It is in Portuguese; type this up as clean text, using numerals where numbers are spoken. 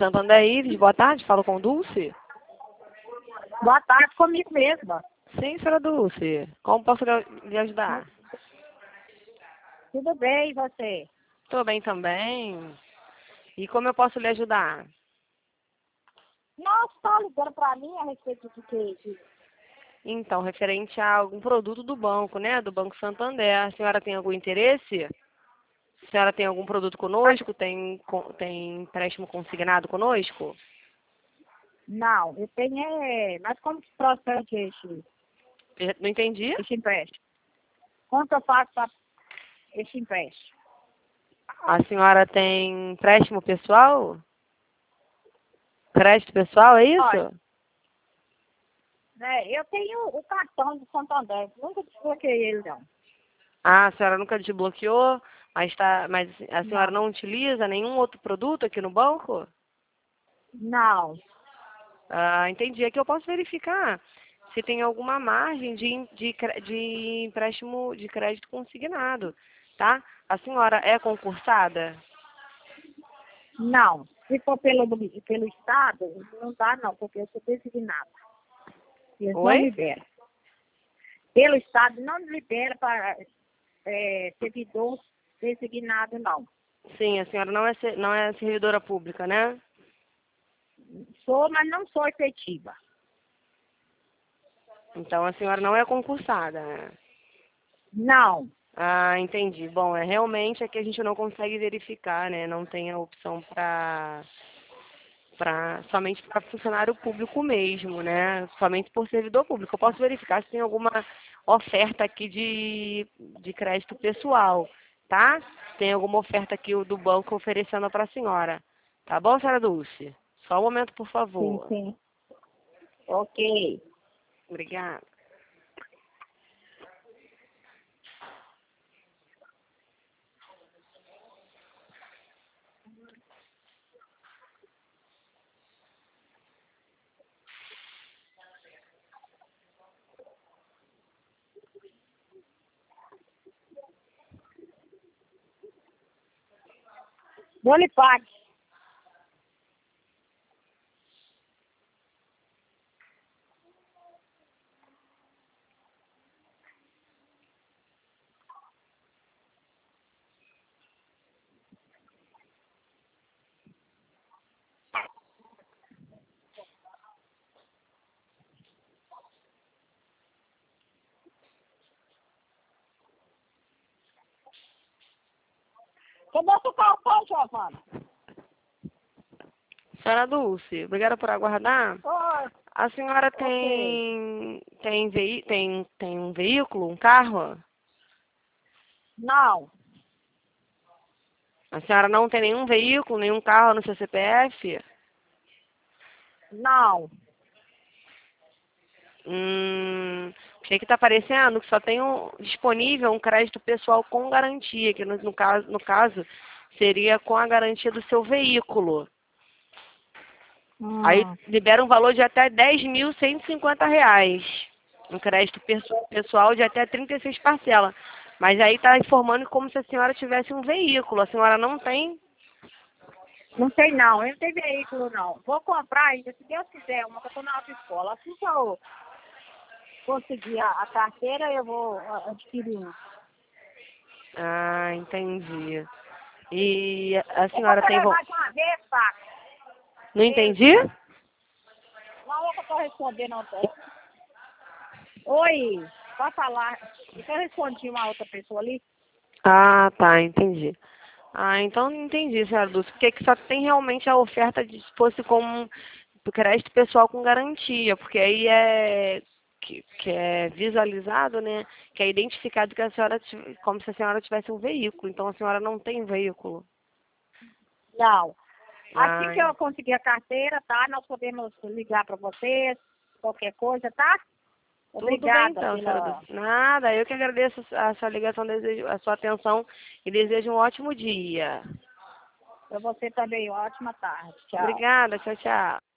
Santander Ives, boa tarde, falo com Dulce. Boa tarde, comigo mesma. Sim, senhora Dulce, como posso lhe ajudar? Tudo bem, e você? Estou bem também. E como eu posso lhe ajudar? Nossa, tá ligando pra mim a respeito de queijo. Então, referente a algum produto do banco, né? Do Banco Santander. A senhora tem algum interesse? A senhora tem algum produto conosco? Tem empréstimo consignado conosco? Não, eu tenho mas como que procede Não entendi. esse empréstimo? Como que eu faço para esse empréstimo? A senhora tem empréstimo pessoal? Crédito pessoal, é Olha, isso? né, eu tenho o cartão do Santander, nunca desbloqueei ele não. Ah, a senhora nunca desbloqueou, mas a senhora Não, não utiliza nenhum outro produto aqui no banco? não. Ah, entendi. Aqui eu posso verificar se tem alguma margem de empréstimo de crédito consignado, tá? A senhora é concursada? Não. Se for pelo Estado, não dá não, porque eu sou designada. Eles não Oi? liberam. Pelo Estado não libera para servidor designado, não. Sim, a senhora não é servidora pública, né? Sou, mas não sou efetiva. Então a senhora não é concursada, né? Não. Ah, entendi. Bom, realmente é que a gente não consegue verificar, né? Não tem a opção somente para funcionário público mesmo, né? Somente por servidor público. Eu posso verificar se tem alguma oferta aqui de crédito pessoal, tá? Tem alguma oferta aqui do banco oferecendo para a senhora. Tá bom, senhora Dulce? Só um momento, por Sim, favor. sim. Ok. Obrigada. Bonifac. Cadê seu cartão, Giovana? Senhora Dulce, obrigada por aguardar. Oh, A senhora ok. tem um veículo, um carro? Não. A senhora não tem nenhum veículo, nenhum carro no seu CPF? Não. Achei que está aparecendo que só tem disponível um crédito pessoal com garantia, que no caso seria com a garantia do seu veículo. Aí Hum. libera um valor de até R$ 10.150. Um crédito pessoal de até 36 parcelas. Mas aí está informando como se a senhora tivesse um veículo. A senhora não tem? Não sei não, eu não tenho veículo não. Vou comprar ainda, se Deus quiser, uma que eu tô na autoescola. Assim que eu conseguir a carteira, eu vou adquirir uma. Ah, entendi. E a É pra senhora você tem... levar de uma vez, tá? Não entendi? Não é que eu tô respondendo outra. Oi, pode falar. Eu respondi uma outra pessoa ali. Ah, tá, entendi. Ah, então não entendi, senhora Dulce. Porque que só tem realmente a oferta de se fosse como crédito pessoal com garantia, porque aí que é visualizado, né? Que é identificado que a senhora como se a senhora tivesse um veículo. Então a senhora não tem veículo. Não. Assim Ah, que eu conseguir a carteira, tá? Nós podemos ligar para vocês, qualquer coisa, tá? tudo bem Obrigada então, senhora pela. Dulce. Nada, eu que agradeço a sua ligação, a sua atenção e desejo um ótimo dia. Para você também, ótima tarde. Tchau. Obrigada, tchau, tchau.